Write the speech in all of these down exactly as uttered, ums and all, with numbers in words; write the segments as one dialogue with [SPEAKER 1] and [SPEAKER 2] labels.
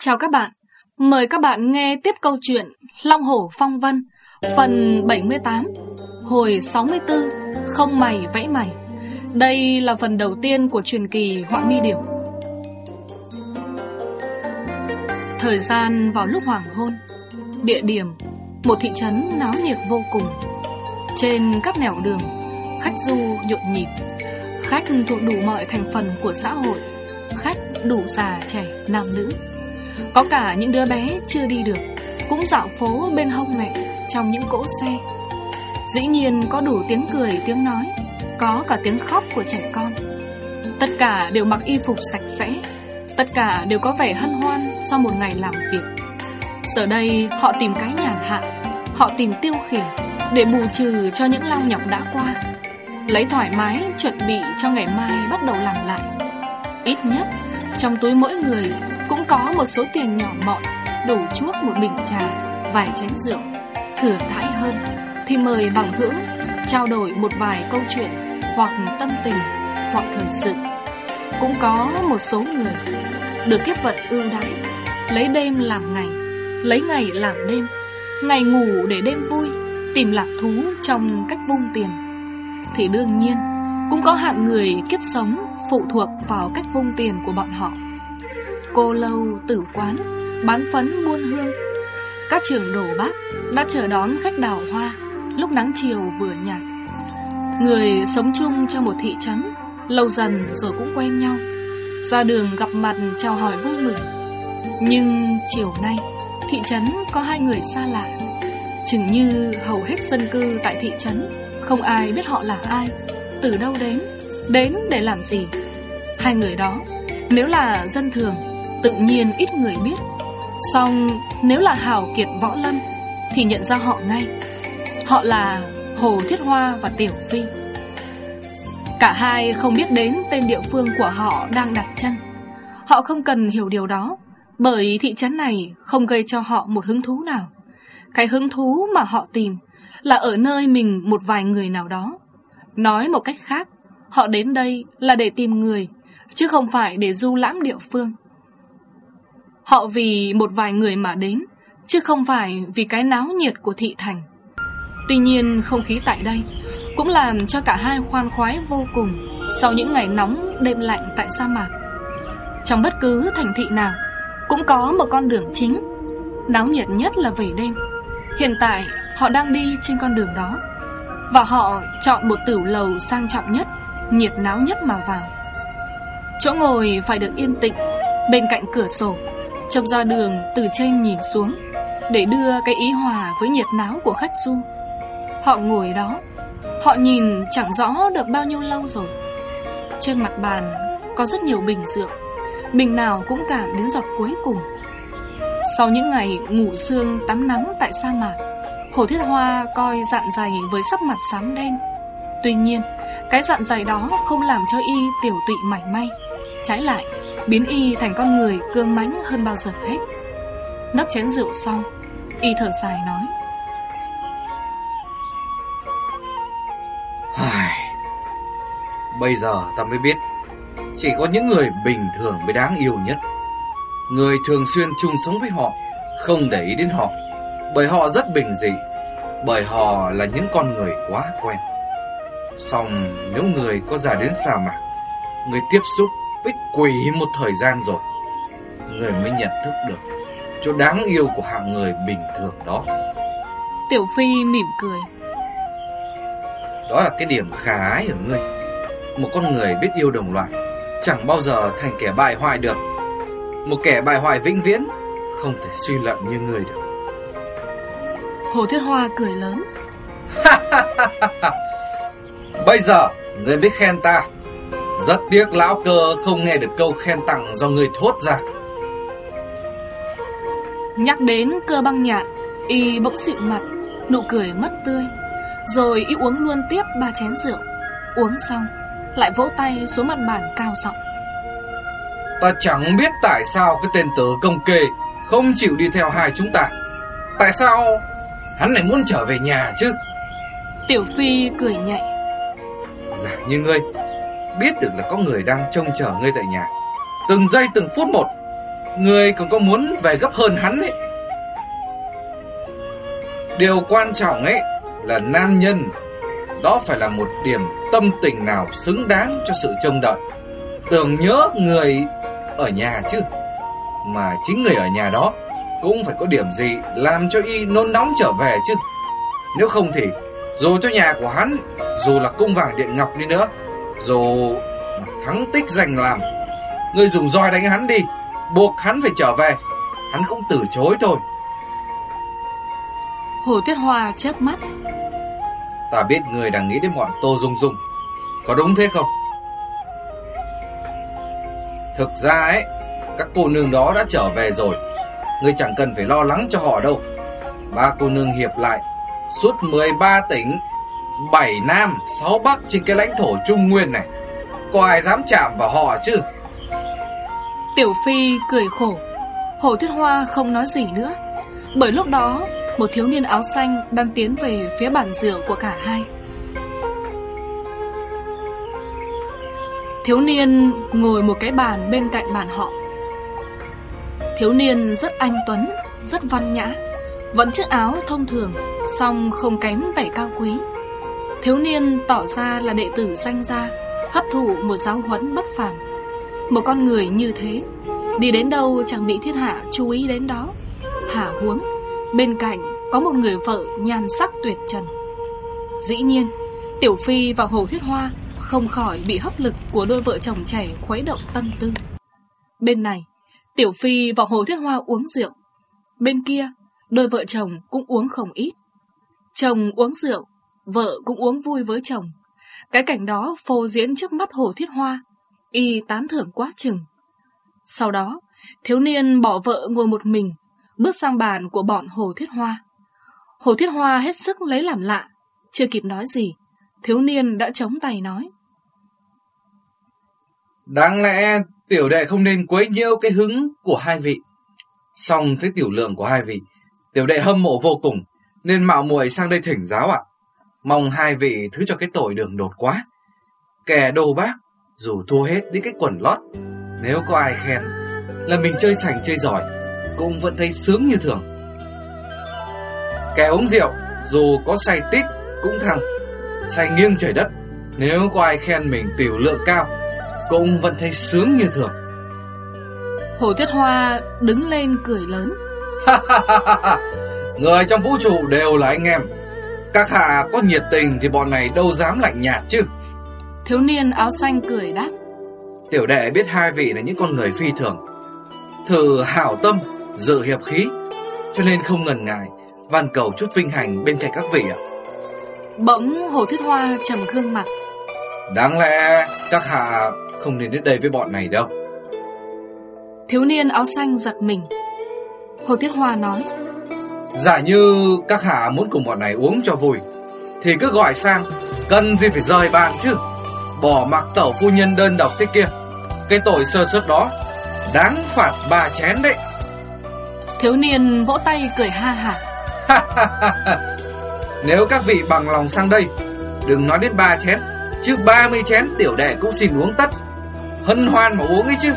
[SPEAKER 1] Chào các bạn, mời các bạn nghe tiếp câu chuyện Long Hổ Phong Vân, phần bảy mươi tám, hồi sáu mươi tư, Không Mày Vẽ Mày. Đây là phần đầu tiên của truyền kỳ Họa Mi Điểu. Thời gian vào lúc hoàng hôn. Địa điểm, một thị trấn náo nhiệt vô cùng. Trên các nẻo đường, khách du nhộn nhịp. Khách thuộc đủ mọi thành phần của xã hội. Khách đủ già trẻ nam nữ. Có cả những đứa bé chưa đi được cũng dạo phố bên hông mẹ trong những cỗ xe. Dĩ nhiên có đủ tiếng cười tiếng nói, có cả tiếng khóc của trẻ con. Tất cả đều mặc y phục sạch sẽ, tất cả đều có vẻ hân hoan sau một ngày làm việc. Giờ đây họ tìm cái nhàn hạ, họ tìm tiêu khiển để bù trừ cho những lao nhọc đã qua, lấy thoải mái chuẩn bị cho ngày mai bắt đầu làm lại. Ít nhất trong túi mỗi người cũng có một số tiền nhỏ mọn đủ chuốc một bình trà, vài chén rượu. Thừa thãi hơn thì mời bằng hữu trao đổi một vài câu chuyện, hoặc tâm tình, hoặc thời sự. Cũng có một số người được kiếp vận ưu đãi, lấy đêm làm ngày, lấy ngày làm đêm, ngày ngủ để đêm vui, tìm lạc thú trong cách vung tiền. Thì đương nhiên cũng có hạng người kiếp sống phụ thuộc vào cách vung tiền của bọn họ. Cô lâu, tử quán, bán phấn buôn hương, các trường đồ bác đã chờ đón khách đào hoa lúc nắng chiều vừa nhạt. Người sống chung trong một thị trấn, lâu dần rồi cũng quen nhau, ra đường gặp mặt chào hỏi vui mừng. Nhưng chiều nay thị trấn có hai người xa lạ. Chừng như hầu hết dân cư tại thị trấn không ai biết họ là ai, từ đâu đến, đến để làm gì. Hai người đó nếu là dân thường tự nhiên ít người biết, song nếu là hào kiệt võ lâm thì nhận ra họ ngay. Họ là Hồ Thiết Hoa và Tiểu Phi. Cả hai không biết đến tên địa phương của họ đang đặt chân. Họ không cần hiểu điều đó, bởi thị trấn này không gây cho họ một hứng thú nào. Cái hứng thú mà họ tìm là ở nơi mình một vài người nào đó. Nói một cách khác, họ đến đây là để tìm người, chứ không phải để du lãm địa phương. Họ vì một vài người mà đến, chứ không phải vì cái náo nhiệt của thị thành. Tuy nhiên không khí tại đây cũng làm cho cả hai khoan khoái vô cùng sau những ngày nóng đêm lạnh tại sa mạc. Trong bất cứ thành thị nào cũng có một con đường chính, náo nhiệt nhất là về đêm. Hiện tại họ đang đi trên con đường đó, và họ chọn một tửu lầu sang trọng nhất, nhiệt náo nhất mà vào. Chỗ ngồi phải được yên tĩnh, bên cạnh cửa sổ, trông ra đường từ trên nhìn xuống, để đưa cái ý hòa với nhiệt náo của khách du. Họ ngồi đó, họ nhìn chẳng rõ được bao nhiêu lâu rồi. Trên mặt bàn có rất nhiều bình rượu, bình nào cũng cạn đến giọt cuối cùng. Sau những ngày ngủ sương tắm nắng tại sa mạc, Hồ Thiết Hoa coi dạn dày với sắc mặt xám đen. Tuy nhiên cái dạn dày đó không làm cho y tiểu tụy mảy may, trái lại biến y thành con người cương mãnh hơn bao giờ hết. Nấp chén rượu xong, y thở dài nói:
[SPEAKER 2] Bây giờ ta mới biết, chỉ có những người bình thường mới đáng yêu nhất. Người thường xuyên chung sống với họ, không để ý đến họ, bởi họ rất bình dị, bởi họ là những con người quá quen. Song nếu người có ra đến sa mạc, người tiếp xúc với quỷ một thời gian rồi, người mới nhận thức được chỗ đáng yêu của hạng người bình thường đó.
[SPEAKER 1] Tiểu Phi mỉm cười:
[SPEAKER 2] Đó là cái điểm khả ái ở ngươi. Một con người biết yêu đồng loại chẳng bao giờ thành kẻ bại hoại được. Một kẻ bại hoại vĩnh viễn không thể suy luận như ngươi được.
[SPEAKER 1] Hồ Thiết Hoa cười lớn:
[SPEAKER 2] Bây giờ ngươi biết khen ta. Rất tiếc lão cơ không nghe được câu khen tặng do ngươi thốt ra.
[SPEAKER 1] Nhắc đến Cơ Băng Nhạn, y bỗng xịu mặt, nụ cười mất tươi. Rồi y uống luôn tiếp ba chén rượu. Uống xong lại vỗ tay xuống mặt bàn cao giọng:
[SPEAKER 2] Ta chẳng biết tại sao cái tên tớ công kê không chịu đi theo hai chúng ta. Tại sao hắn lại muốn trở về nhà chứ?
[SPEAKER 1] Tiểu Phi cười nhẹ:
[SPEAKER 2] Giả như ngươi biết được là có người đang trông chờ ngươi tại nhà, từng giây từng phút một, người còn có muốn về gấp hơn hắn ấy. Điều quan trọng ấy là nam nhân đó phải là một điểm tâm tình nào xứng đáng cho sự trông đợi. Tưởng nhớ người ở nhà chứ, mà chính người ở nhà đó cũng phải có điểm gì làm cho y nôn nóng trở về chứ. Nếu không thì dù cho nhà của hắn, dù là cung vàng điện ngọc đi nữa, dù thắng tích giành làm, ngươi dùng roi đánh hắn đi, buộc hắn phải trở về, hắn cũng từ chối thôi.
[SPEAKER 1] Hồ Tuyết Hoa chớp mắt.
[SPEAKER 2] Ta biết người đang nghĩ đến bọn Tô Dung Dung, có đúng thế không? Thực ra ấy, các cô nương đó đã trở về rồi, ngươi chẳng cần phải lo lắng cho họ đâu. Ba cô nương hiệp lại suốt mười ba tỉnh, bảy nam, sáu bắc trên cái lãnh thổ Trung Nguyên này, có ai dám chạm vào họ chứ?
[SPEAKER 1] Tiểu Phi cười khổ. Hồ Tuyết Hoa không nói gì nữa, bởi lúc đó một thiếu niên áo xanh đang tiến về phía bàn rượu của cả hai. Thiếu niên ngồi một cái bàn bên cạnh bàn họ. Thiếu niên rất anh tuấn, rất văn nhã, vẫn chiếc áo thông thường, song không kém vẻ cao quý. Thiếu niên tỏ ra là đệ tử danh gia, hấp thụ một giáo huấn bất phàm. Một con người như thế, đi đến đâu chẳng bị thiên hạ chú ý đến đó. Hả huống, bên cạnh có một người vợ nhan sắc tuyệt trần. Dĩ nhiên, Tiểu Phi và Hồ Tuyết Hoa không khỏi bị hấp lực của đôi vợ chồng trẻ khuấy động tâm tư. Bên này, Tiểu Phi và Hồ Tuyết Hoa uống rượu. Bên kia, đôi vợ chồng cũng uống không ít. Chồng uống rượu, vợ cũng uống vui với chồng. Cái cảnh đó phô diễn trước mắt Hồ Tuyết Hoa, y tán thưởng quá chừng. Sau đó, thiếu niên bỏ vợ ngồi một mình, bước sang bàn của bọn Hồ Tuyết Hoa. Hồ Tuyết Hoa hết sức lấy làm lạ, chưa kịp nói gì, thiếu niên đã chống tay nói:
[SPEAKER 2] Đáng lẽ tiểu đệ không nên quấy nhiễu cái hứng của hai vị. Song thấy tiểu lượng của hai vị, tiểu đệ hâm mộ vô cùng, nên mạo muội sang đây thỉnh giáo ạ. Mong hai vị thứ cho cái tội đường đột quá. Kẻ đồ bác, dù thua hết đến cái quần lót, nếu có ai khen là mình chơi sành chơi giỏi, cũng vẫn thấy sướng như thường. Kẻ uống rượu, dù có say tít cũng thăng, say nghiêng trời đất, nếu có ai khen mình tiểu lượng cao, cũng vẫn thấy sướng như thường.
[SPEAKER 1] Hồ Tuyết Hoa đứng lên cười lớn:
[SPEAKER 2] Người trong vũ trụ đều là anh em, các hạ có nhiệt tình thì bọn này đâu dám lạnh nhạt chứ.
[SPEAKER 1] Thiếu niên áo xanh cười đáp:
[SPEAKER 2] Tiểu đệ biết hai vị là những con người phi thường, thử hảo tâm, dự hiệp khí, cho nên không ngần ngại van cầu chút vinh hành bên cạnh các vị ạ.
[SPEAKER 1] Bỗng Hồ Tuyết Hoa trầm gương mặt:
[SPEAKER 2] Đáng lẽ các hạ không nên đến đây với bọn này đâu.
[SPEAKER 1] Thiếu niên áo xanh giật mình. Hồ Tuyết Hoa nói:
[SPEAKER 2] Giả như các hạ muốn cùng bọn này uống cho vui thì cứ gọi sang, cần gì phải rời bàn chứ. Bỏ mặc tẩu phu nhân đơn độc thế kia, cái tội sơ suất đó đáng phạt ba chén đấy.
[SPEAKER 1] Thiếu niên vỗ tay cười ha hả:
[SPEAKER 2] Nếu các vị bằng lòng sang đây, đừng nói đến ba chén, chứ ba mươi chén tiểu đệ cũng xin uống tất. Hân hoan mà uống ấy chứ.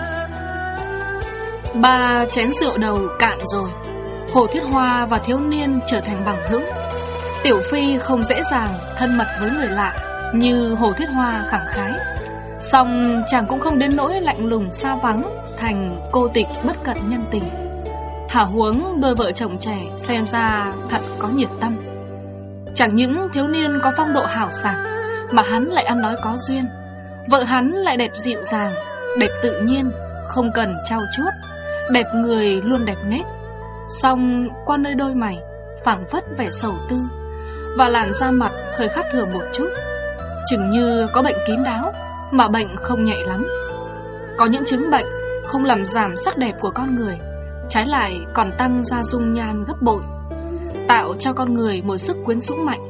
[SPEAKER 1] Ba chén rượu đầu cạn rồi, Hồ Tuyết Hoa và thiếu niên trở thành bằng hữu. Tiểu Phi không dễ dàng thân mật với người lạ như Hồ Tuyết Hoa khẳng khái, song chàng cũng không đến nỗi lạnh lùng xa vắng thành cô tịch bất cận nhân tình. Thả huống đôi vợ chồng trẻ xem ra thật có nhiệt tâm. Chẳng những thiếu niên có phong độ hào sảng, mà hắn lại ăn nói có duyên. Vợ hắn lại đẹp dịu dàng, đẹp tự nhiên, không cần trau chuốt, đẹp người luôn đẹp nét. Song qua nơi đôi mày phảng phất vẻ sầu tư, và làn da mặt hơi khác thường một chút, chừng như có bệnh kín đáo, mà bệnh không nhẹ lắm. Có những chứng bệnh không làm giảm sắc đẹp của con người, trái lại còn tăng ra dung nhan gấp bội, tạo cho con người một sức quyến rũ mạnh.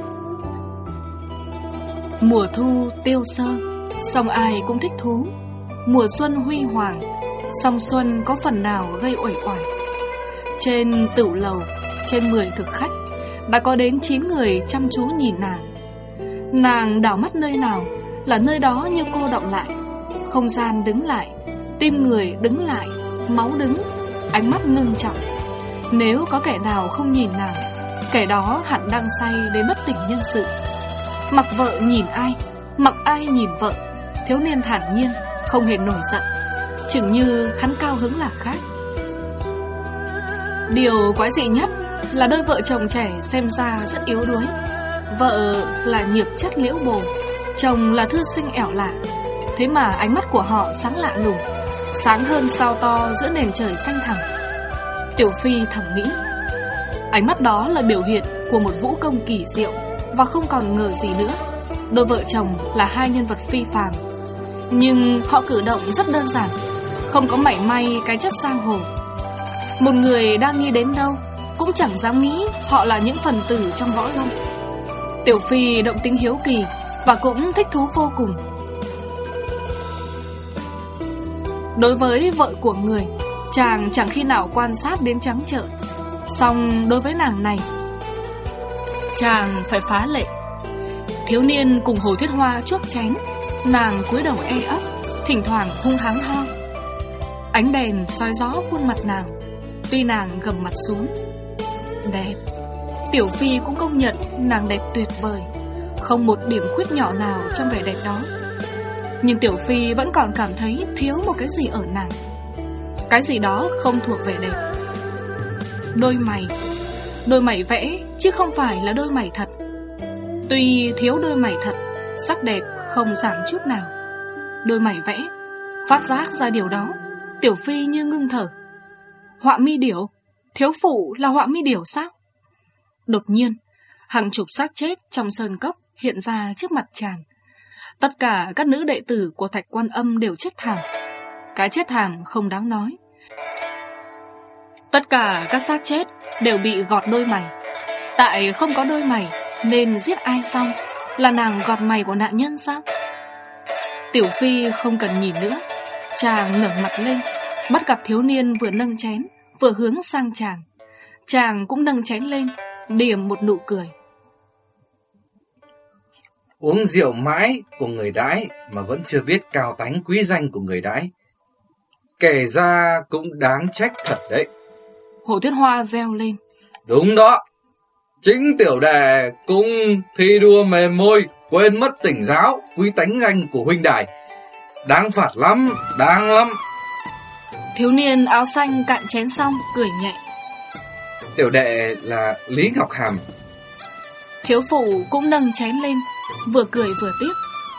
[SPEAKER 1] Mùa thu tiêu sơ, song ai cũng thích thú. Mùa xuân huy hoàng, song xuân có phần nào gây uể oải. Trên tửu lầu, trên mười thực khách, đã có đến chín người chăm chú nhìn nàng. Nàng đảo mắt nơi nào là nơi đó như cô đọng lại. Không gian đứng lại, tim người đứng lại, máu đứng, ánh mắt ngưng trọng. Nếu có kẻ nào không nhìn nàng, kẻ đó hẳn đang say đến bất tỉnh nhân sự. Mặc vợ nhìn ai, mặc ai nhìn vợ. Thiếu niên thản nhiên, không hề nổi giận, chừng như hắn cao hứng là khác. Điều quái dị nhất là đôi vợ chồng trẻ xem ra rất yếu đuối. Vợ là nhược chất liễu bồ, chồng là thư sinh ẻo lả. Thế mà ánh mắt của họ sáng lạ lùng, sáng hơn sao to giữa nền trời xanh thẳm. Tiểu Phi thầm nghĩ, ánh mắt đó là biểu hiện của một vũ công kỳ diệu. Và không còn ngờ gì nữa, đôi vợ chồng là hai nhân vật phi phàm. Nhưng họ cử động rất đơn giản, không có mảy may cái chất giang hồ. Một người đang nghĩ đến đâu cũng chẳng dám nghĩ họ là những phần tử trong võ lâm. Tiểu Phi động tính hiếu kỳ và cũng thích thú vô cùng. Đối với vợ của người, chàng chẳng khi nào quan sát đến trắng trợn. Song đối với nàng này, chàng phải phá lệ. Thiếu niên cùng Hồ Thiết Hoa chuốc chén, nàng cúi đầu e ấp, thỉnh thoảng hung hăng ho. Ánh đèn soi rõ khuôn mặt nàng, tuy nàng gầm mặt xuống. Đẹp. Tiểu Phi cũng công nhận nàng đẹp tuyệt vời, không một điểm khuyết nhỏ nào trong vẻ đẹp đó. Nhưng Tiểu Phi vẫn còn cảm thấy thiếu một cái gì ở nàng. Cái gì đó không thuộc vẻ đẹp. Đôi mày. Đôi mày vẽ chứ không phải là đôi mày thật. Tuy thiếu đôi mày thật, sắc đẹp không giảm chút nào. Đôi mày vẽ. Phát giác ra điều đó, Tiểu Phi như ngưng thở. Họa mi điểu? Thiếu phụ là họa mi điểu sao? Đột nhiên, hàng chục xác chết trong sơn cốc hiện ra trước mặt chàng. Tất cả các nữ đệ tử của Thạch Quan Âm đều chết thảm. Cái chết thảm không đáng nói. Tất cả các xác chết đều bị gọt đôi mày. Tại không có đôi mày nên giết ai xong? Là nàng gọt mày của nạn nhân sao? Tiểu Phi không cần nhìn nữa. Chàng ngẩng mặt lên, bắt gặp thiếu niên vừa nâng chén vừa hướng sang chàng. Chàng cũng nâng chén lên, điểm một nụ cười.
[SPEAKER 2] Uống rượu mãi của người đãi mà vẫn chưa biết cao tánh quý danh của người đãi, kể ra cũng đáng trách thật đấy.
[SPEAKER 1] Hồ Thiết Hoa reo lên.
[SPEAKER 2] Đúng đó, chính tiểu đệ cũng thi đua mềm môi, quên mất tỉnh giáo quý tánh danh của huynh đài. Đáng phạt lắm, đáng lắm.
[SPEAKER 1] Thiếu niên áo xanh cạn chén xong cười nhẹ.
[SPEAKER 2] Tiểu đệ là Lý Ngọc Hàm.
[SPEAKER 1] Thiếu phụ cũng nâng chén lên, vừa cười vừa tiếc.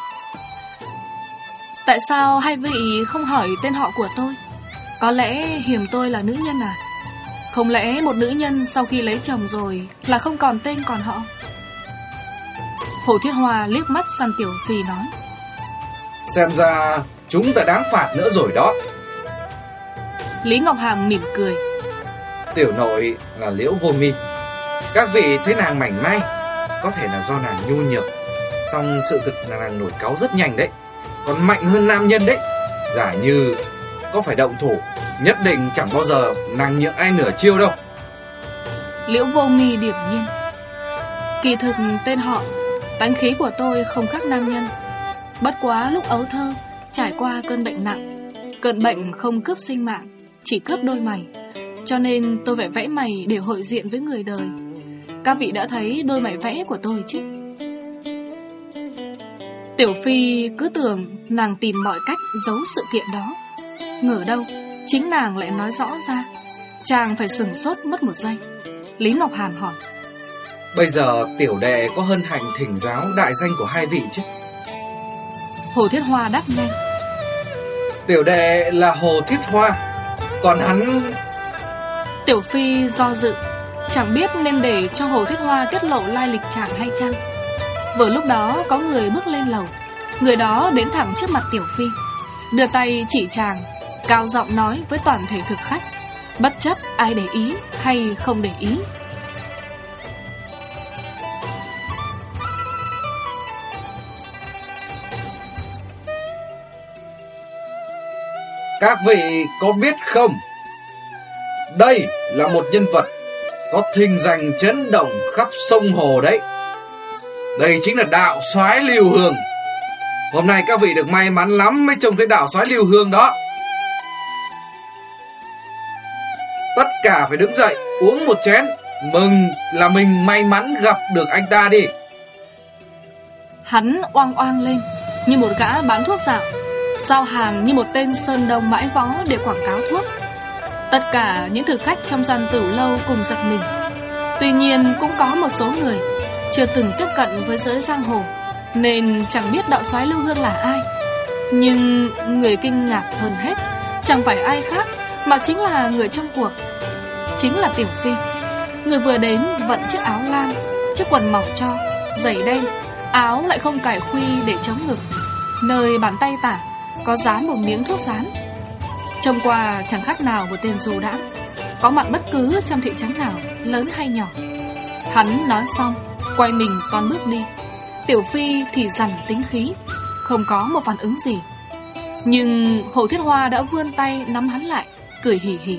[SPEAKER 1] Tại sao hai vị không hỏi tên họ của tôi? Có lẽ hiềm tôi là nữ nhân à? Không lẽ một nữ nhân sau khi lấy chồng rồi là không còn tên còn họ? Hồ Thiết Hoa liếc mắt sang Tiểu Phi nói.
[SPEAKER 2] Xem ra chúng ta đáng phạt nữa rồi đó.
[SPEAKER 1] Lý Ngọc Hàm mỉm cười.
[SPEAKER 2] Tiểu nội là Liễu Vô Mi. Các vị thấy nàng mảnh mai, có thể là do nàng nhu nhược, song sự thực là nàng nổi cáu rất nhanh đấy, còn mạnh hơn nam nhân đấy. Giả như có phải động thủ, nhất định chẳng bao giờ nàng nhượng ai nửa chiêu đâu.
[SPEAKER 1] Liễu Vô Mi điểm nhiên. Kỳ thực tên họ, tánh khí của tôi không khác nam nhân. Bất quá lúc ấu thơ trải qua cơn bệnh nặng. Cơn bệnh không cướp sinh mạng, chỉ cướp đôi mày. Cho nên tôi phải vẽ mày để hội diện với người đời. Các vị đã thấy đôi mày vẽ của tôi chứ? Tiểu Phi cứ tưởng nàng tìm mọi cách giấu sự kiện đó. Ngờ đâu chính nàng lại nói rõ ra. Chàng phải sửng sốt mất một giây. Lý Ngọc Hàm hỏi.
[SPEAKER 2] Bây giờ tiểu đệ có hân hạnh thỉnh giáo đại danh của hai vị chứ?
[SPEAKER 1] Hồ Thiết Hoa đáp nhanh. Tiểu
[SPEAKER 2] đệ là Hồ Thiết Hoa, còn hắn...
[SPEAKER 1] Tiểu Phi do dự, chẳng biết nên để cho Hồ Thiết Hoa tiết lộ lai lịch chàng hay chăng. Vừa lúc đó có người bước lên lầu. Người đó đến thẳng trước mặt Tiểu Phi, đưa tay chỉ chàng, cao giọng nói với toàn thể thực khách, bất chấp ai để ý hay không để ý.
[SPEAKER 2] Các vị có biết không, đây là một nhân vật có thinh danh chấn động khắp sông hồ đấy. Đây chính là đạo soái Lưu Hương. Hôm nay các vị được may mắn lắm mới trông thấy đạo soái Lưu Hương đó. Tất cả phải đứng dậy uống một chén, mừng là mình may mắn gặp được anh ta đi.
[SPEAKER 1] Hắn oang oang lên như một gã bán thuốc dạo, giao hàng như một tên sơn đông mãi vó để quảng cáo thuốc. Tất cả những thực khách trong gian tửu lâu cùng giật mình. Tuy nhiên cũng có một số người chưa từng tiếp cận với giới giang hồ, nên chẳng biết đạo soái Lưu Hương là ai. Nhưng người kinh ngạc hơn hết chẳng phải ai khác mà chính là người trong cuộc, chính là Tiểu Phi. Người vừa đến vận chiếc áo lam, chiếc quần mỏng cho, giày đen, áo lại không cài khuy để chống ngực. Nơi bàn tay tả có dán một miếng thuốc dán. Trông qua chẳng khác nào một tên du đãng, có mặt bất cứ trong thị trấn nào, lớn hay nhỏ. Hắn nói xong quay mình toan bước đi. Tiểu Phi thì dằn tính khí, không có một phản ứng gì. Nhưng Hồ Thiết Hoa đã vươn tay nắm hắn lại, cười hì hì.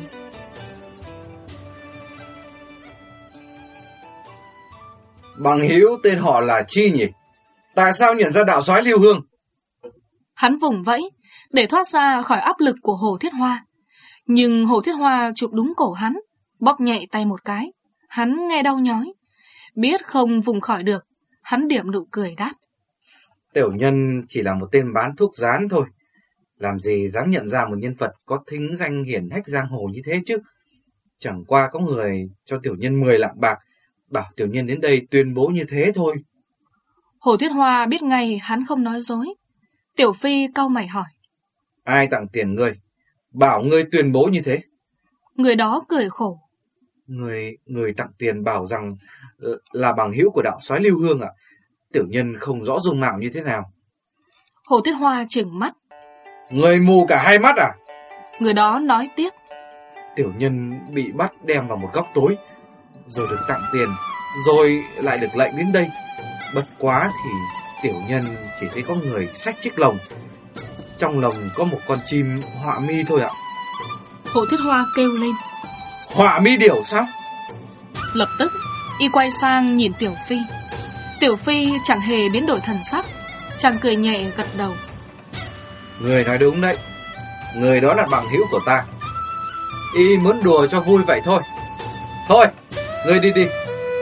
[SPEAKER 2] Bằng hữu tên họ là chi nhỉ? Tại sao nhận ra đạo soái Lưu Hương?
[SPEAKER 1] Hắn vùng vẫy để thoát ra khỏi áp lực của Hồ Thiết Hoa. Nhưng Hồ Thiết Hoa chụp đúng cổ hắn, bóp nhẹ tay một cái. Hắn nghe đau nhói, biết không vùng khỏi được, hắn điểm nụ cười đáp:
[SPEAKER 2] Tiểu nhân chỉ là một tên bán thuốc dán thôi, làm gì dám nhận ra một nhân vật có thính danh hiển hách giang hồ như thế chứ. Chẳng qua có người cho tiểu nhân mười lạng bạc, bảo tiểu nhân đến đây tuyên bố như thế thôi.
[SPEAKER 1] Hồ Thiết Hoa biết ngay hắn không nói dối. Tiểu Phi cau mày hỏi:
[SPEAKER 2] Ai tặng tiền ngươi, bảo ngươi tuyên bố như thế?
[SPEAKER 1] Người đó cười khổ:
[SPEAKER 2] Người người tặng tiền bảo rằng là bằng hữu của đạo soái Lưu Hương ạ. À? Tiểu nhân không rõ dung mạo như thế nào.
[SPEAKER 1] Hồ Thiết Hoa trừng mắt:
[SPEAKER 2] Người mù cả hai mắt à?
[SPEAKER 1] Người đó nói tiếp:
[SPEAKER 2] Tiểu nhân bị bắt đem vào một góc tối, rồi được tặng tiền, rồi lại được lệnh đến đây. Bất quá thì tiểu nhân chỉ thấy có người xách chiếc lồng, trong lồng có một con chim họa mi thôi ạ.
[SPEAKER 1] Hồ Thiết Hoa kêu lên:
[SPEAKER 2] Họa mi điểu sao?
[SPEAKER 1] Lập tức y quay sang nhìn Tiểu Phi. Tiểu Phi chẳng hề biến đổi thần sắc, chàng cười nhẹ gật đầu:
[SPEAKER 2] Người nói đúng đấy, người đó là bằng hữu của ta. Y muốn đùa cho vui vậy thôi. Thôi, người đi đi.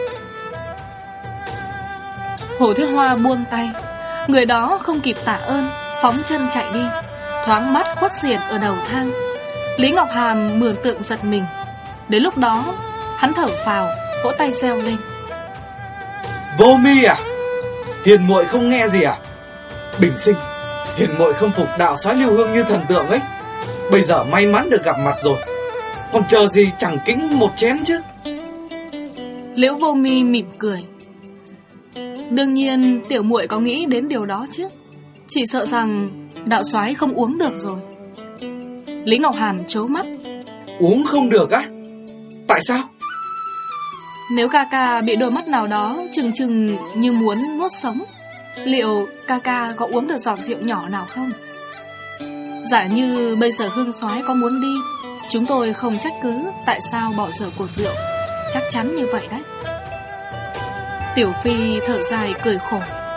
[SPEAKER 1] Hồ Thiết Hoa buông tay. Người đó không kịp tạ ơn, phóng chân chạy đi, thoáng mắt khuất xiển ở đầu thang. Lý Ngọc Hàm mường tượng giật mình. Đến lúc đó hắn thở phào, vỗ tay reo lên:
[SPEAKER 2] Vô Mi à? Hiền muội không nghe gì à? Bình sinh, hiền muội không phục đạo soái Lưu Hương như thần tượng ấy. Bây giờ may mắn được gặp mặt rồi, còn chờ gì chẳng kính một chén chứ.
[SPEAKER 1] Liễu Vô Mi mỉm cười: Đương nhiên tiểu muội có nghĩ đến điều đó chứ. Chỉ sợ rằng đạo soái không uống được rồi. Lý Ngọc Hàm trố mắt:
[SPEAKER 2] Uống không được á? Tại sao?
[SPEAKER 1] Nếu ca ca bị đôi mắt nào đó chừng chừng như muốn nuốt sống, liệu ca ca có uống được giọt rượu nhỏ nào không? Giả như bây giờ Hương soái có muốn đi, chúng tôi không trách cứ tại sao bỏ dở cuộc rượu. Chắc chắn như vậy đấy. Tiểu Phi thở dài cười khổ: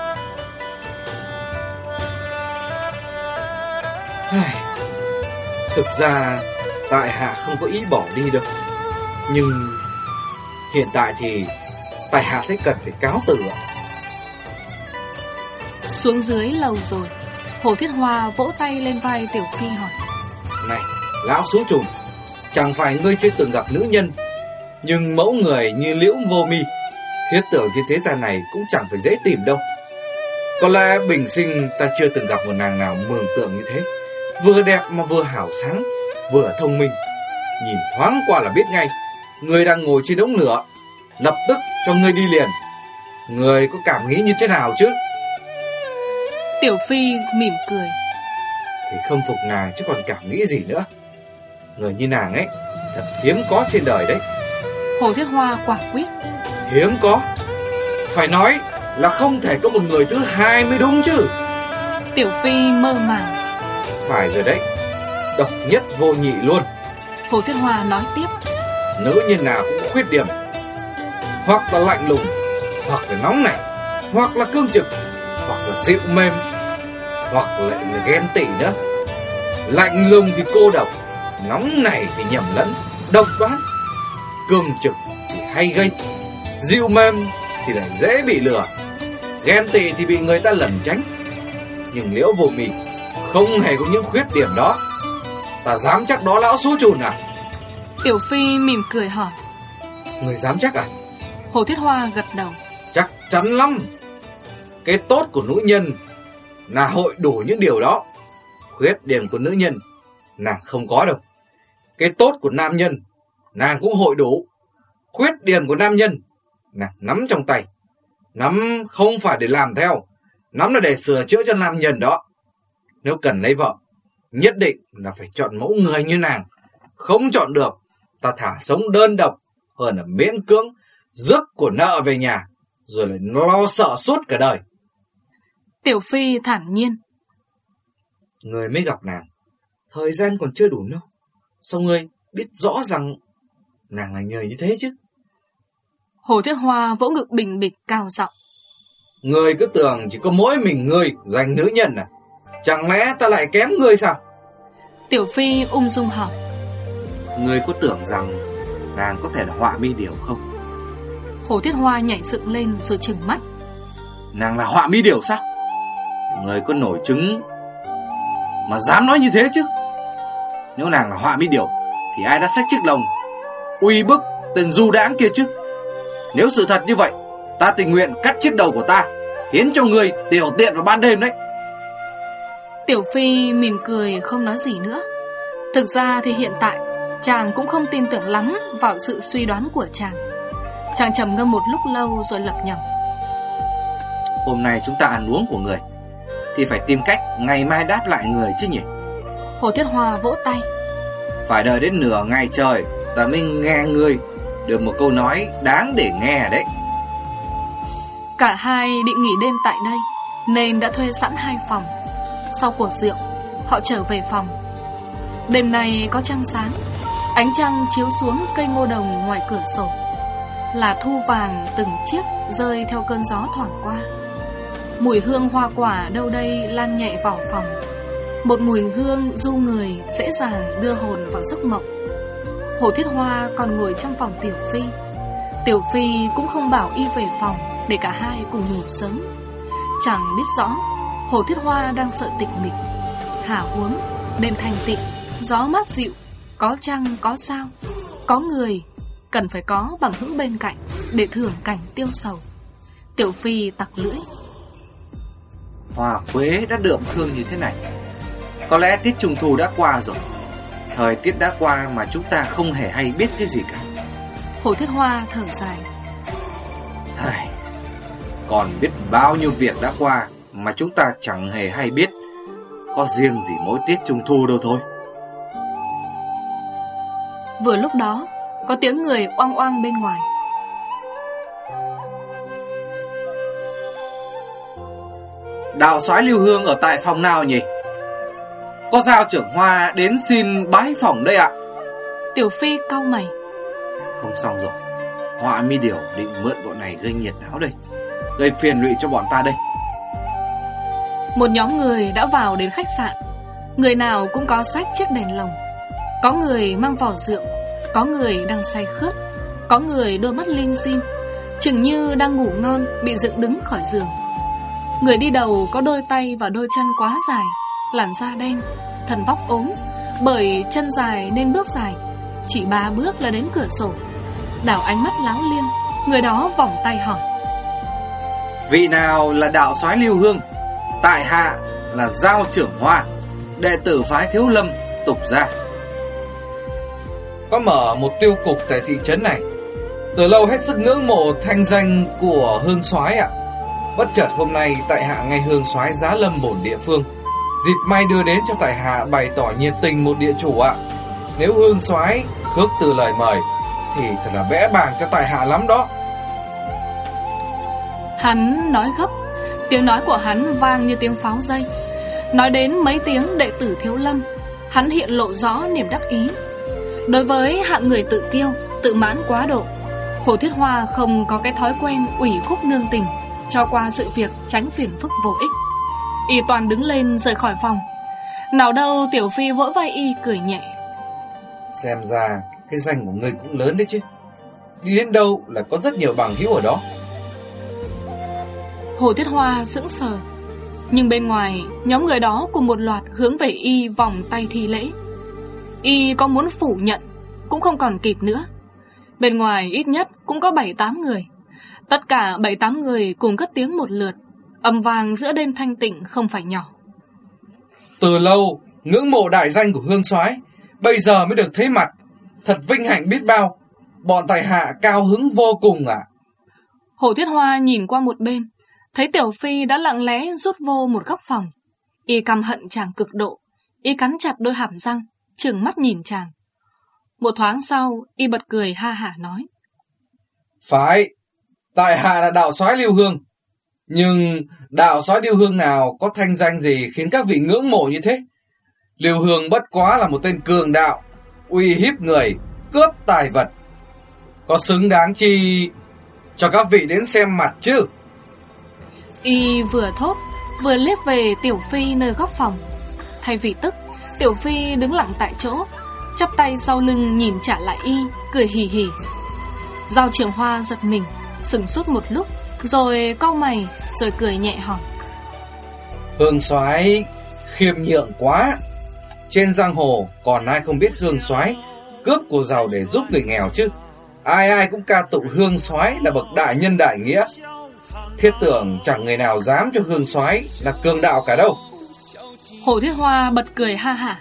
[SPEAKER 2] Thực ra tại hạ không có ý bỏ đi đâu, nhưng hiện tại thì tại hạ thấy cần phải cáo từ ạ.
[SPEAKER 1] Xuống dưới lầu rồi, Hồ Thiết Hoa vỗ tay lên vai Tiểu Phi hỏi:
[SPEAKER 2] Này, lão số trùm, chẳng phải ngươi chưa từng gặp nữ nhân, nhưng mẫu người như Liễu Vô Mi, thiết tưởng trên thế gian này cũng chẳng phải dễ tìm đâu. Có lẽ bình sinh ta chưa từng gặp một nàng nào mường tượng như thế, vừa đẹp mà vừa hào sáng, vừa thông minh. Nhìn thoáng qua là biết ngay người đang ngồi trên đống lửa, lập tức cho ngươi đi liền. Người có cảm nghĩ như thế nào chứ?
[SPEAKER 1] Tiểu Phi mỉm cười:
[SPEAKER 2] Thì không phục nàng chứ còn cảm nghĩ gì nữa. Người như nàng ấy thật hiếm có trên đời đấy.
[SPEAKER 1] Hồ Thiết Hoa quả quyết:
[SPEAKER 2] Hiếm có? Phải nói là không thể có một người thứ hai mới đúng chứ.
[SPEAKER 1] Tiểu Phi mơ màng:
[SPEAKER 2] Phải rồi đấy, độc nhất vô nhị luôn.
[SPEAKER 1] Hồ Thiết Hoa nói tiếp:
[SPEAKER 2] Nữ nhân nào cũng có khuyết điểm, hoặc là lạnh lùng, hoặc là nóng nảy, hoặc là cương trực, hoặc là dịu mềm, hoặc lại là ghen tị nữa. Lạnh lùng thì cô độc, nóng nảy thì nhầm lẫn, độc đoán. Cương trực thì hay gây, dịu mềm thì lại dễ bị lừa, ghen tị thì bị người ta lẩn tránh. Nhưng Liễu Vô Mị không hề có những khuyết điểm đó. Ta dám chắc đó lão xú chùn à?
[SPEAKER 1] Tiểu Phi mỉm cười hỏi.
[SPEAKER 2] Người dám chắc à?
[SPEAKER 1] Hồ Thiết Hoa gật đầu.
[SPEAKER 2] Chắc chắn lắm. Cái tốt của nữ nhân là hội đủ những điều đó. Khuyết điểm của nữ nhân nàng không có đâu. Cái tốt của nam nhân nàng cũng hội đủ. Khuyết điểm của nam nhân nàng nắm trong tay. Nắm không phải để làm theo, nắm là để sửa chữa cho nam nhân đó. Nếu cần lấy vợ, nhất định là phải chọn mẫu người như nàng. Không chọn được, ta thả sống đơn độc hơn là miễn cưỡng rước của nợ về nhà, rồi lại lo sợ suốt cả đời.
[SPEAKER 1] Tiểu Phi thản nhiên.
[SPEAKER 2] Người mới gặp nàng, thời gian còn chưa đủ đâu. Sao ngươi biết rõ rằng nàng là người như thế chứ?
[SPEAKER 1] Hồ Thiết Hoa vỗ ngực bình bịch cao giọng.
[SPEAKER 2] Ngươi cứ tưởng chỉ có mỗi mình ngươi giành nữ nhân à? Chẳng lẽ ta lại kém ngươi sao?
[SPEAKER 1] Tiểu Phi ung dung hỏi.
[SPEAKER 2] Ngươi có tưởng rằng nàng có thể là họa mi điểu không?
[SPEAKER 1] Hồ Thiết Hoa nhảy dựng lên rồi trừng mắt.
[SPEAKER 2] Nàng là họa mi điểu sao? Ngươi có nổi trứng mà dám nói như thế chứ? Nếu nàng là họa mi điểu thì ai đã xách chiếc lồng uy bức tên du đãng kia chứ? Nếu sự thật như vậy, ta tình nguyện cắt chiếc đầu của ta, hiến cho ngươi tiểu tiện vào ban đêm đấy.
[SPEAKER 1] Tiểu Phi mỉm cười không nói gì nữa. Thực ra thì hiện tại chàng cũng không tin tưởng lắm vào sự suy đoán của chàng. Chàng trầm ngâm một lúc lâu rồi lẩm nhẩm.
[SPEAKER 2] Hôm nay chúng ta ăn uống của người thì phải tìm cách ngày mai đáp lại người chứ nhỉ?
[SPEAKER 1] Hồ Thiết Hoa vỗ tay.
[SPEAKER 2] Phải đợi đến nửa ngày trời ta mới nghe ngươi được một câu nói đáng để nghe đấy.
[SPEAKER 1] Cả hai định nghỉ đêm tại đây nên đã thuê sẵn hai phòng. Sau cuộc rượu, họ trở về phòng. Đêm nay có trăng sáng, ánh trăng chiếu xuống cây ngô đồng ngoài cửa sổ. Là thu vàng từng chiếc rơi theo cơn gió thoảng qua. Mùi hương hoa quả đâu đây lan nhẹ vào phòng. Một mùi hương du người dễ dàng đưa hồn vào giấc mộng. Hồ Thiết Hoa còn ngồi trong phòng Tiểu Phi. Tiểu Phi cũng không bảo y về phòng để cả hai cùng ngủ sớm. Chẳng biết rõ Hồ Thiết Hoa đang sợ tịch mịch. Hà huống đêm thanh tịnh, gió mát dịu, có trăng có sao, có người, cần phải có bằng hữu bên cạnh để thưởng cảnh tiêu sầu. Tiểu Phi tặc lưỡi.
[SPEAKER 2] Hoa quế đã đượm hương như thế này, có lẽ tiết trung thu đã qua rồi. Thời tiết đã qua mà chúng ta không hề hay biết cái gì cả.
[SPEAKER 1] Hồ Thiết Hoa thở dài.
[SPEAKER 2] Hây, còn biết bao nhiêu việc đã qua mà chúng ta chẳng hề hay biết. Có riêng gì mỗi tiết trung thu đâu thôi.
[SPEAKER 1] Vừa lúc đó có tiếng người oang oang bên ngoài.
[SPEAKER 2] Đạo soái Lưu Hương ở tại phòng nào nhỉ? Có Giao trưởng Hoa đến xin bái phỏng đây ạ.
[SPEAKER 1] Tiểu Phi cau mày.
[SPEAKER 2] Không xong rồi, họa mi điểu định mượn bọn này gây nhiệt náo đây, gây phiền lụy cho bọn ta đây.
[SPEAKER 1] Một nhóm người đã vào đến khách sạn. Người nào cũng có xách chiếc đèn lồng. Có người mang vỏ rượu, có người đang say khướt, có người đôi mắt lim dim, chừng như đang ngủ ngon bị dựng đứng khỏi giường. Người đi đầu có đôi tay và đôi chân quá dài, làn da đen, thần vóc ốm. Bởi chân dài nên bước dài, chỉ ba bước là đến cửa sổ. Đảo ánh mắt láo liêng, người đó vòng tay hỏi.
[SPEAKER 2] Vị nào là đạo soái Lưu Hương? Tại hạ là Giao trưởng Hoa, đệ tử phái Thiếu Lâm Tục Gia. Có mở một tiêu cục tại thị trấn này. Từ lâu hết sức ngưỡng mộ thanh danh của Hương soái ạ. Bất chợt hôm nay tại hạ nghe Hương soái giá lâm bổn địa phương, dịp may đưa đến cho tại hạ bày tỏ nhiệt tình một địa chủ ạ. Nếu Hương soái khước từ lời mời thì thật là vẽ bảng cho tại hạ lắm đó.
[SPEAKER 1] Hắn nói gấp, tiếng nói của hắn vang như tiếng pháo dây. Nói đến mấy tiếng đệ tử Thiếu Lâm, hắn hiện lộ rõ niềm đắc ý. Đối với hạng người tự kiêu, tự mãn quá độ, Hồ Thiết Hoa không có cái thói quen ủy khúc nương tình, cho qua sự việc tránh phiền phức vô ích. Y toàn đứng lên rời khỏi phòng. Nào đâu Tiểu Phi vỗ vai y cười nhẹ.
[SPEAKER 2] Xem ra cái danh của ngươi cũng lớn đấy chứ. Đi đến đâu là có rất nhiều bằng hữu ở đó.
[SPEAKER 1] Hồ Thiết Hoa sững sờ, nhưng bên ngoài nhóm người đó cùng một loạt hướng về y vòng tay thi lễ. Y có muốn phủ nhận cũng không còn kịp nữa. Bên ngoài ít nhất cũng có bảy tám người. Tất cả bảy tám người cùng cất tiếng một lượt, âm vang giữa đêm thanh tịnh không phải nhỏ.
[SPEAKER 2] Từ lâu ngưỡng mộ đại danh của Hương Soái, bây giờ mới được thấy mặt, thật vinh hạnh biết bao. Bọn tại hạ cao hứng vô cùng ạ. À.
[SPEAKER 1] Hồ Thiết Hoa nhìn qua một bên, thấy Tiểu Phi đã lặng lẽ rút vô một góc phòng. Y căm hận chàng cực độ. Y cắn chặt đôi hàm răng, trừng mắt nhìn chàng. Một thoáng sau, y bật cười ha hả nói:
[SPEAKER 2] Phải, tại hạ là đạo soái Lưu Hương. Nhưng đạo soái Lưu Hương nào có thanh danh gì khiến các vị ngưỡng mộ như thế? Lưu Hương bất quá là một tên cường đạo, uy hiếp người, cướp tài vật. Có xứng đáng chi cho các vị đến xem mặt chứ?
[SPEAKER 1] Y vừa thốt, vừa liếc về Tiểu Phi nơi góc phòng. Thay vì tức, Tiểu Phi đứng lặng tại chỗ, chắp tay sau lưng nhìn trả lại y, cười hì hì. Giao Trường Hoa giật mình, sững sốt một lúc, rồi cau mày, rồi cười nhẹ hỏi:
[SPEAKER 2] Hương soái khiêm nhượng quá. Trên giang hồ còn ai không biết Hương soái cướp của giàu để giúp người nghèo chứ? Ai ai cũng ca tụng Hương soái là bậc đại nhân đại nghĩa. Thiết tưởng chẳng người nào dám cho Hương soái là cường đạo cả đâu.
[SPEAKER 1] Hồ Thiết Hoa bật cười ha hả.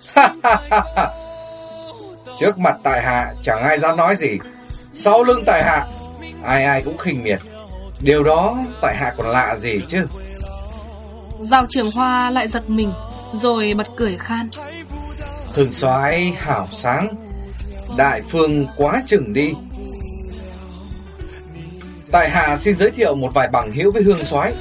[SPEAKER 2] Trước mặt tại hạ chẳng ai dám nói gì, sau lưng tại hạ ai ai cũng khinh miệt. Điều đó tại hạ còn lạ gì chứ?
[SPEAKER 1] Giao Trường Hoa lại giật mình, rồi bật cười khan:
[SPEAKER 2] Hương soái hảo sáng, đại phương quá chừng đi. Tại hạ xin giới thiệu một vài bằng hữu với Hương soái.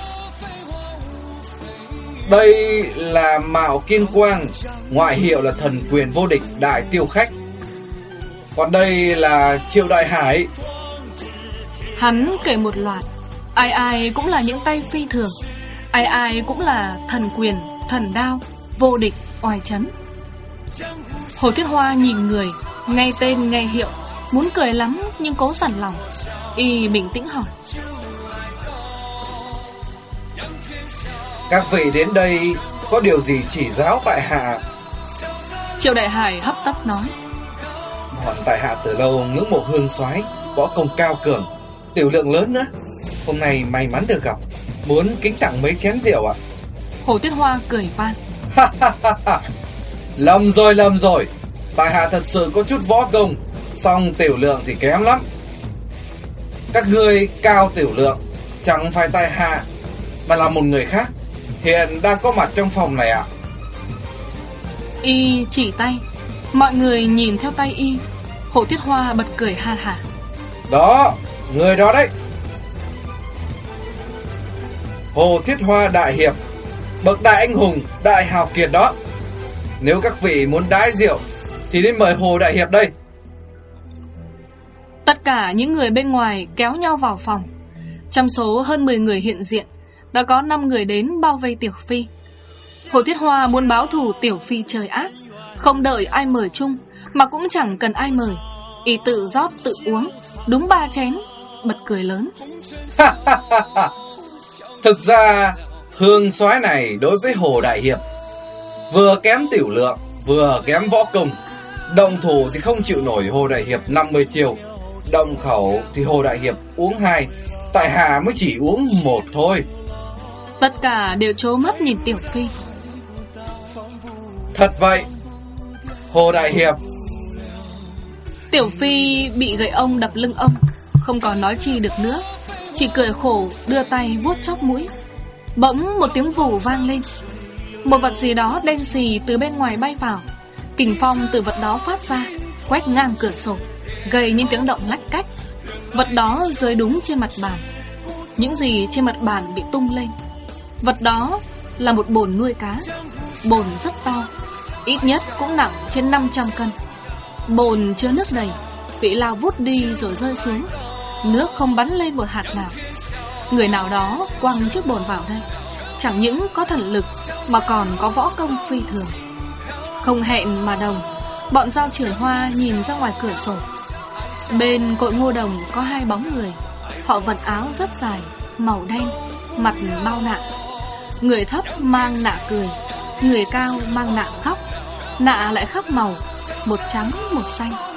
[SPEAKER 2] Đây là Mạo Kiên Quang, ngoại hiệu là thần quyền vô địch đại tiêu khách. Còn đây là Triệu Đại Hải.
[SPEAKER 1] Hắn kể một loạt, ai ai cũng là những tay phi thường, ai ai cũng là thần quyền, thần đao, vô địch, oai chấn. Hồ Thiết Hoa nhìn người, nghe tên nghe hiệu, muốn cười lắm nhưng cố sẵn lòng. Y bình tĩnh hỏi:
[SPEAKER 2] Các vị đến đây có điều gì chỉ giáo tại hạ?
[SPEAKER 1] Triệu Đại Hải hấp tấp nói:
[SPEAKER 2] Bọn tại hạ từ lâu ngưỡng mộ Hương soái, võ công cao cường, tiểu lượng lớn nữa. Hôm nay may mắn được gặp, muốn kính tặng mấy chén rượu ạ.
[SPEAKER 1] Hồ Thiết Hoa cười van:
[SPEAKER 2] Lầm rồi lầm rồi, tại hạ thật sự có chút võ công, song tiểu lượng thì kém lắm. Các ngươi cao tiểu lượng, chẳng phải tại hạ mà là một người khác, hiện đang có mặt trong phòng này ạ.
[SPEAKER 1] Y chỉ tay, mọi người nhìn theo tay y. Hồ Thiết Hoa bật cười ha hả:
[SPEAKER 2] Đó, người đó đấy, Hồ Thiết Hoa đại hiệp, bậc đại anh hùng, đại hào kiệt đó. Nếu các vị muốn đãi rượu thì đến mời Hồ đại hiệp đây.
[SPEAKER 1] Tất cả những người bên ngoài kéo nhau vào phòng. Trong số hơn mười người hiện diện, đã có năm người đến bao vây Tiểu Phi. Hồ Thiết Hoa muốn báo thù Tiểu Phi trời ác, không đợi ai mời chung, mà cũng chẳng cần ai mời. Y tự rót tự uống, đúng ba chén, bật cười lớn:
[SPEAKER 2] Thực ra Hương soái này đối với Hồ đại hiệp vừa kém tiểu lượng, vừa kém võ công. Động thủ thì không chịu nổi Hồ đại hiệp năm mươi chiều, động khẩu thì Hồ đại hiệp uống hai, tại hạ mới chỉ uống một thôi.
[SPEAKER 1] Tất cả đều trố mắt nhìn Tiểu Phi.
[SPEAKER 2] Thật vậy, Hồ đại hiệp.
[SPEAKER 1] Tiểu Phi bị gậy ông đập lưng ông, không còn nói chi được nữa, chỉ cười khổ đưa tay vuốt chóp mũi. Bỗng một tiếng vù vang lên. Một vật gì đó đen xì từ bên ngoài bay vào. Kình phong từ vật đó phát ra, quét ngang cửa sổ, gây những tiếng động lách cách. Vật đó rơi đúng trên mặt bàn. Những gì trên mặt bàn bị tung lên. Vật đó là một bồn nuôi cá. Bồn rất to, ít nhất cũng nặng trên năm trăm cân. Bồn chứa nước đầy, bị lao vút đi rồi rơi xuống. Nước không bắn lên một hạt nào. Người nào đó quăng chiếc bồn vào đây, chẳng những có thần lực mà còn có võ công phi thường. Không hẹn mà đồng, Bọn giao trưởng hoa nhìn ra ngoài cửa sổ. Bên cội ngô đồng có hai bóng người. Họ vận áo rất dài, màu đen, mặt bao nạ. Người thấp mang nạ cười, người cao mang nạ khóc. Nạ lại khắp màu, một trắng một xanh.